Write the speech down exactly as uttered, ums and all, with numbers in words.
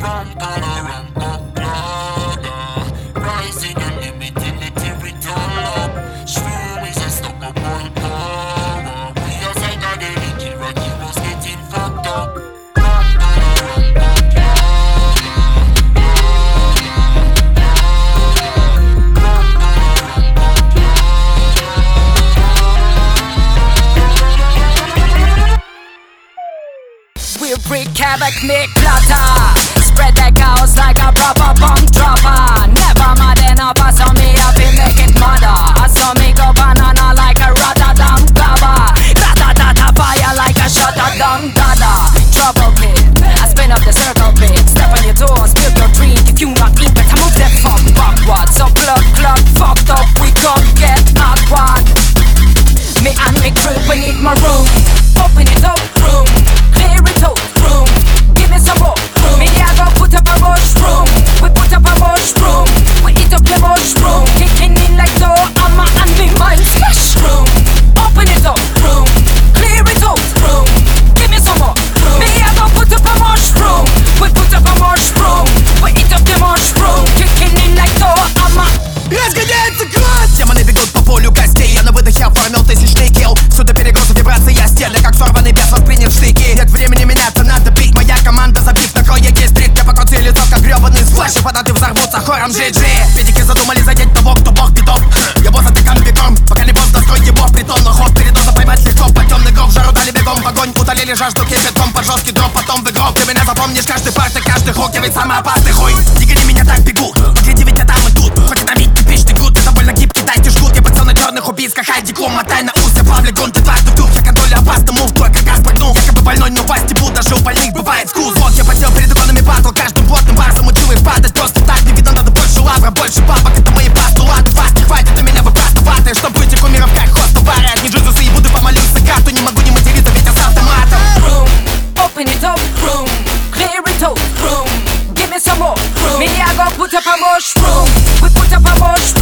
Rum, para, rum, up, la, rising and limiting the territorial. Shroom is a stop of world power. We are psychedelic, Rocky was getting fucked up. Rum, para, rum, up, la, we'll wreak havoc, make clutter. Spread that chaos like a proper bomb dropper. Never mad enough, I saw me up and make it murder. I saw me go banana like a Rotterdam gabba. Ratatata fire like a Rotterdam dada. Trouble kid, I spin up the circle bit. Step on your toes, build your dream. If you not eat, better move that fuck backward. So plug, plug, fucked up, we gon' get awkward. Me and me crew, we need my room. Open it up, room. Clear it out, room. Give me some more room. Me I go put up a mushroom. We put up a mushroom. We eat up the mushroom. Kicking in like door, I'm a and me mind smash room. Open it up, room. Clear it out, room. Give me some more room. Me I go put up a mushroom. We put up a mushroom. We eat up the mushroom. Kicking in like door, I'm a. Разгоняется класс! Демоны бегут по полю костей. Я на выдохе оформил тысячный килл. Сюда перегрузы, вибрации, я стены, как сорванный бес, воспринял штыки. Нет времени меняться, надо пить. Моя команда забив на крое гейстрит. Я покрути лицо, как гребаный сплэш. И фанаты взорвутся хором джи джи. Педики задумали задеть того, кто бог бедов. Я босс атакан бегом, пока не босс, доской его в притон. Но ход передоза поймать легко, по темный гроб. Жару дали бегом в огонь, утолили жажду кипятком. Под жесткий дроп, потом в игрок. Ты меня запомнишь, каждый парт и каждый хук. Я ведь самый опасный хуй. Не гони меня, так бегу. Погляди, ведь я там и тут. Хоть на миг типичный гуд. Это довольно гибкий, дайте жгут. Я пацан на черных убийц, как Хайди Клум. Мотай на ус, я плавлю гон, ты дважды в дух. Я контролю опасный мув, твой как раз погнул. Якобы больной, но власти буд, даже у больных бывает скуз. Вот я потел перед иконами батл. Каждым плотным барсом учил их падать. Просто так не видно, надо больше лавра, больше бабок. Это мои постулаты, вас не хватит, а меня вы просто ватаешь. Чтоб выйти кумиров, как хост в баре. Одни джузусы и буду помолюсь за карту. Не могу не материться, ведь я с автоматом. Room, open it up, room. Clear it out, room. Give me some more room. Me I go put up a mushroom. We put up a mushroom.